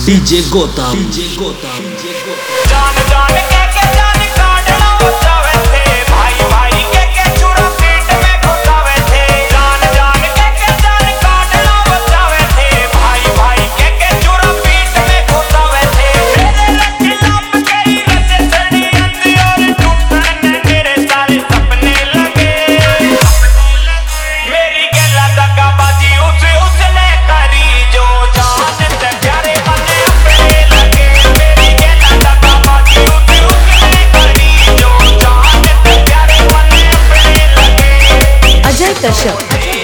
DJ Gotham, DJ Gotham, DJ Gotham। जान जान के जान काटना जावे थे, भाई भाई के चूरा पीठ में घुसावे थे। जान जान के जान काटना जावे थे, भाई भाई के चूरा पीठ में घुसावे थे। मेरे खिलाफ कई रचे चढ़ी अंधी और टूटने मेरे सारे सपने लगे। मेरी गला दगाबाजी उसने करी जो जान से प्यारे बने अपने लगे। मेरी गला दगाबाजी उसने करी जो जान से प्यारे बने अपने लगे। अजय कश्यप।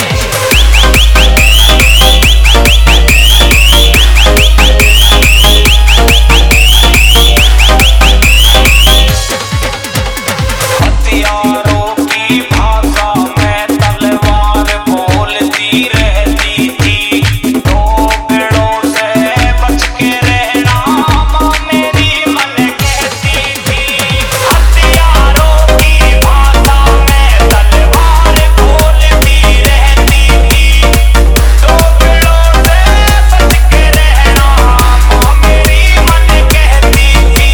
हथियारों की भाषा में तलवार बोलती रहती थी। दो पेड़ों से बच के रहना माँ मेरी मन कहती थी। हथियारों की भाषा में तलवार बोलती रहती थी। दो पेड़ों से बच के रहना माँ मेरी मन कहती थी।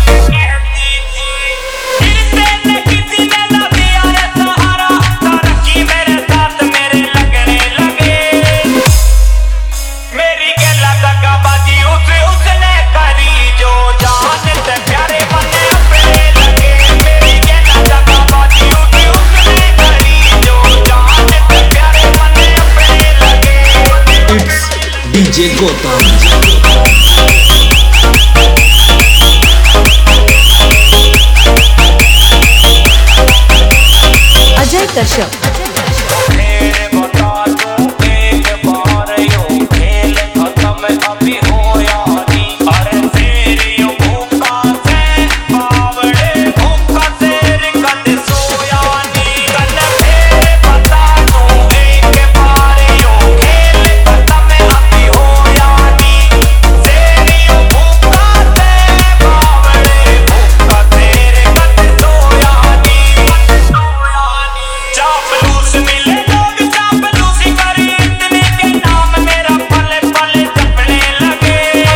किसी ने ना दिया रे सहारा, तरक्की मेरे साथ मेरे लगने लगे। मेरी गला दगाबाजी उसने करी जो जान से प्यारे बने अपने लगे। मेरी गला दगाबाजी उसने करी जो जान से प्यारे बने अपने लगे। It's DJ Gotham। Ajay Kashyap. फिर बता दूं एक बार यूं खेल खत्म अभी होया नहीं। अरे तेरी भूखा से बावड़े भूखा शेर कद सोया नहीं। कल फिर बता दूं एक बार यूं खेल खत्म अभी होया नहीं। तेरी भूखा से बावड़े भूखा शेर कद सोया नहीं। चापलूस मिले लोग चापलूसी करी इतने के नाम मेरा पले पले जपने लगे।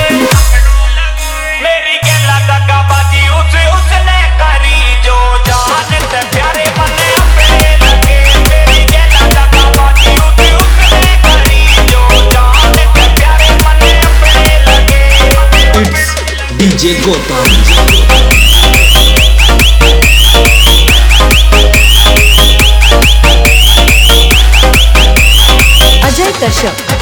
मेरी गला दगाबाजी उसने करी जो जान से प्यारे बने अपने लगे। मेरी गला दगाबाजी उसने करी जो जान से प्यारे बने अपने लगे। It's DJ Gotham। Ajay Kashyap.